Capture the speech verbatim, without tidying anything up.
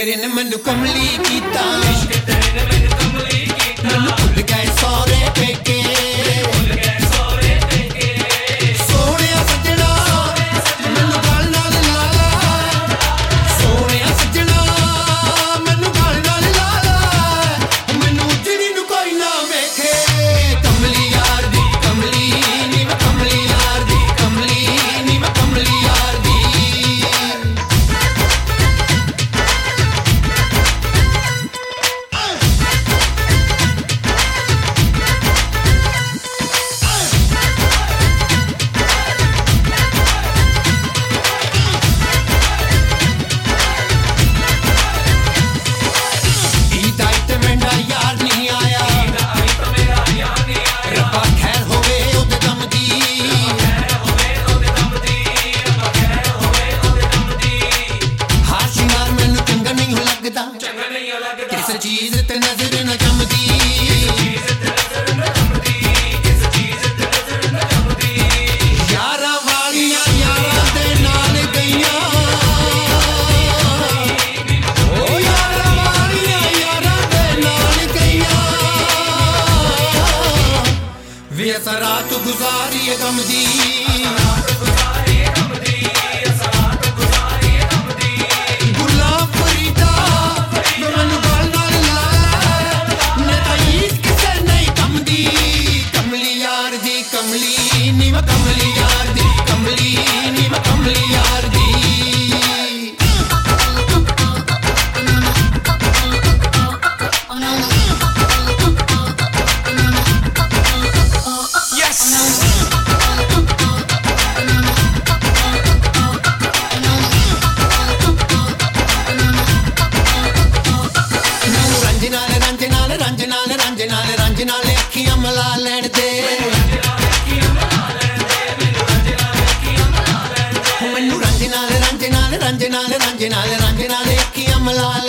तेरे ने मैनू कमली कीता, इश्क तेरे ने मैनू कमली कीता, मैनू भुल गए सौरे पेके, भुल गए सौरे पेके, सोहणिया सज्जणा मैनू गल नाल ला ला, सोहणिया सज्जणा मैनू गल नाल ला ला, मैनू उजड़ी नू कोई ना वेखे, कमली यार दी कमली नी मैं कमली यार दी कमली नी मैं कमली यार दी। किस चीज ते नजर न जमदी, यारा वालियां यारा दे नाल गईयां, ओ यारा वालियां यारा दे नाल गईयां, वे अस रात गुजारिए गम दी, कमली नी मैं कमली यार दी कमली नी मैं कमली यार दी। Yes रंज नाल रंज नाल रंज नाल रंज नाल रंज नाल अखियां मला लैण दे, रंज नाल रंज नाल रंज नाल रंज नाल अखियां मला